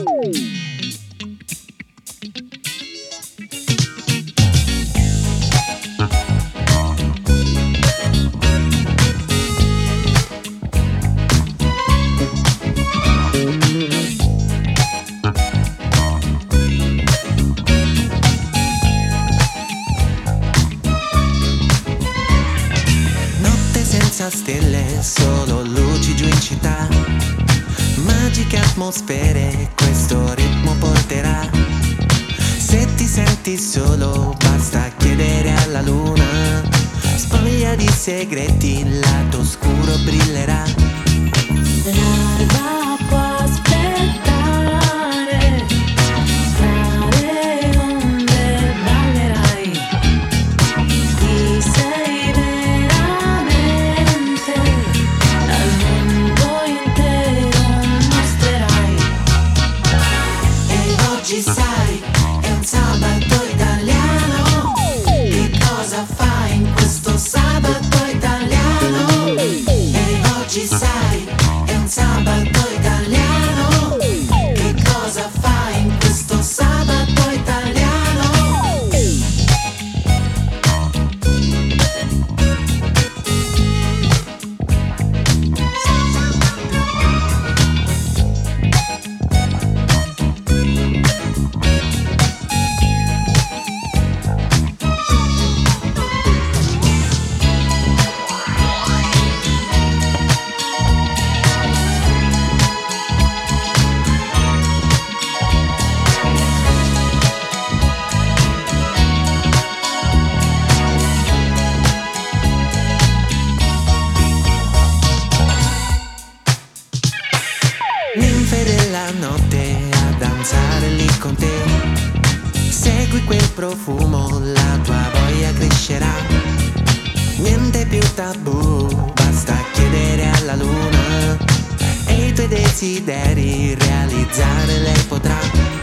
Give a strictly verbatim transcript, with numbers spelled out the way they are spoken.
Senza stelle, solo luci giù in città. Magiche atmosfere, questo ritmo porterà. Se ti senti solo, basta chiedere alla luna. Spoglia di segreti, il lato oscuro brillerà. L'alba può aspettare, tra le onde ballerai. Chi sei veramente, al mondo intero mostrerai. E oggi sai, è un sabato italiano. Che cosa fai in questo sabato italiano? E oggi sai, è un sabato italiano. Che cosa fai in questo sabato italiano? Ninfe della notte a danzare lì con te. Segui quel profumo, la tua voglia crescerà. Niente più tabù, basta chiedere alla luna. E i tuoi desideri realizzare lei potrà.